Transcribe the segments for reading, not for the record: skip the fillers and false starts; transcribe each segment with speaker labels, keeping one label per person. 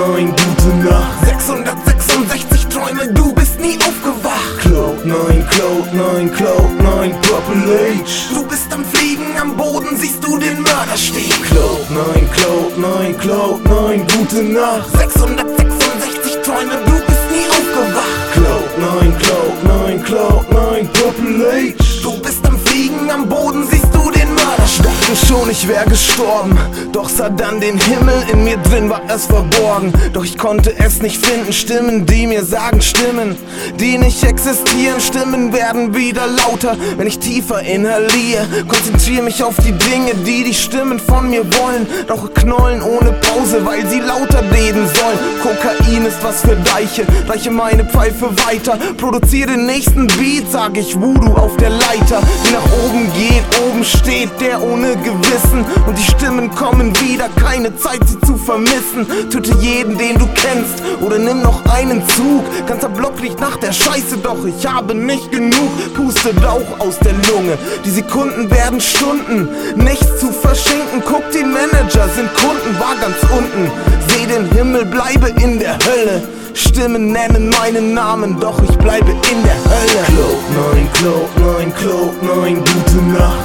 Speaker 1: Cloud9, gute Nacht. 666 Träume, du bist nie aufgewacht. Cloud9, Cloud9, Cloud9, Purple H. Du bist am Fliegen, am Boden siehst du den Mörder stehen. Cloud9, Cloud9, Cloud9, gute Nacht. 666 Träume, du bist nie aufgewacht. Cloud9, Cloud9, Cloud9, Purple H. Du bist am Fliegen, am Boden siehst du den Mörder stehen. Dachte schon, ich wär gestorben, doch sah dann den Himmel, in mir drin war es verborgen. Doch ich konnte es nicht finden, Stimmen, die mir sagen, Stimmen, die nicht existieren. Stimmen werden wieder lauter, wenn ich tiefer inhaliere. Konzentriere mich auf die Dinge, die die Stimmen von mir wollen. Rauche Knollen ohne Pause, weil sie lauter reden sollen. Kokain ist was für Deiche, reiche meine Pfeife weiter. Produziere den nächsten Beat, sag ich Voodoo auf der Leiter, die nach oben geht, oben steht der ohne Gewissen. Und die Stimmen kommen wieder, keine Zeit sie zu vermissen. Töte jeden, den du kennst, oder nimm noch einen Zug. Ganzer Block riecht nach der Scheiße, doch ich habe nicht genug. Puste Rauch aus der Lunge, die Sekunden werden Stunden. Nichts zu verschenken, guck, die Manager sind Kunden. War ganz unten, seh den Himmel, bleibe in der Hölle. Stimmen nennen meinen Namen, doch ich bleibe in der Hölle. Cloud9, Cloud9, Cloud9, gute Nacht.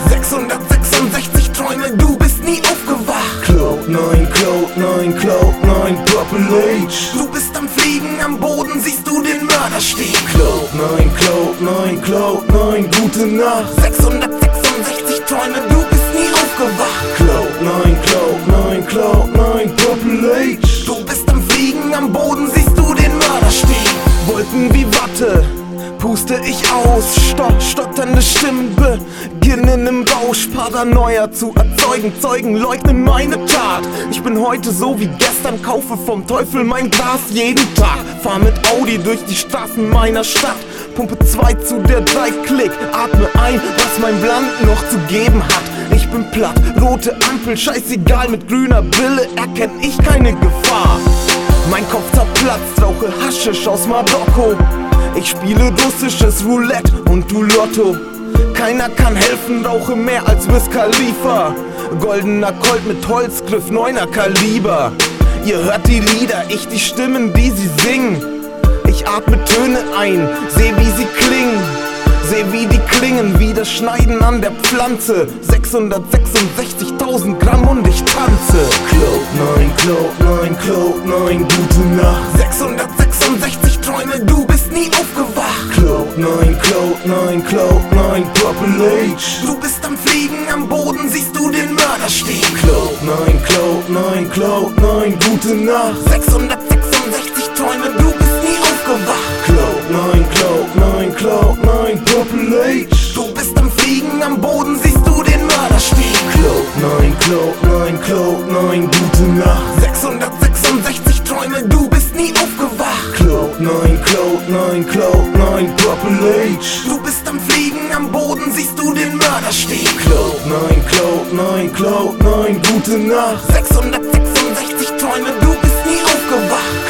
Speaker 1: 666 Träume, du bist nie aufgewacht. Cloud9, Cloud9, Cloud9, Purple H. Du bist am Fliegen, am Boden siehst du den Mörder stehen. Cloud9, Cloud9, Cloud9, gute Nacht. 666 Träume, du bist nie aufgewacht. Cloud9, Cloud9, Cloud9, Purple H. Du bist am Fliegen, am Boden siehst du den Mörder stehen. Wolken wie Watte puste ich aus, stotternde Stimmen beginnen im Rausch. Paranoia zu erzeugen, Zeugen leugnen meine Tat. Ich bin heute so wie gestern, kaufe vom Teufel mein Glas jeden Tag. Fahr mit Audi durch die Straßen meiner Stadt, Pumpe 2 zu der 3 Klick, atme ein, was mein Land noch zu geben hat. Ich bin platt, rote Ampel, scheißegal, mit grüner Brille erkenn ich keine Gefahr. Mein Kopf zerplatzt, rauche Haschisch aus Marokko. Ich spiele russisches Roulette und du Lotto. Keiner kann helfen, rauche mehr als Wiz Khalifa. Goldener Colt mit Holzgriff, 9er Kaliber. Ihr hört die Lieder, ich die Stimmen, die sie singen. Ich atme Töne ein, seh wie sie klingen. Seh wie die klingen, wie das Schneiden an der Pflanze. 666.000 Gramm und ich tanze. Cloud9, Cloud9, Cloud9, gute Nacht. 666 Träume, du bist nie aufgewacht. Cloud9, Cloud9, Cloud9, Purple H. Du bist am Fliegen, am Boden siehst du den Mörder stehen. Cloud9, Cloud9, Cloud9, gute Nacht. 666 Träume, du bist nie aufgewacht. Cloud9, Cloud9, Cloud9, Purple H. Du bist am Fliegen, am Boden siehst du den Mörder stehen. Cloud9, Cloud9, Cloud9, gute Nacht. 666 Träume, du bist nie aufgewacht. Cloud9, Cloud9, Cloud9, Purple H. Du bist am Fliegen, am Boden siehst du den Mörder stehen. Cloud9, Cloud9, Cloud9, gute Nacht. 666 Träume, du bist nie aufgewacht.